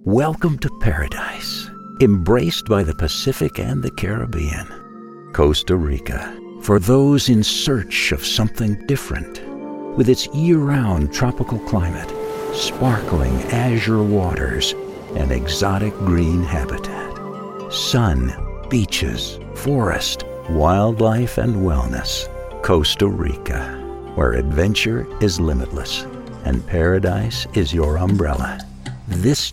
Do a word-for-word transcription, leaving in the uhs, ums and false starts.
Welcome to paradise, embraced by the Pacific and the Caribbean. Costa Rica, for those in search of something different. With its year-round tropical climate, sparkling azure waters, and exotic green habitat. Sun, beaches, forest, wildlife, and wellness. Costa Rica, where adventure is limitless and paradise is your umbrella. This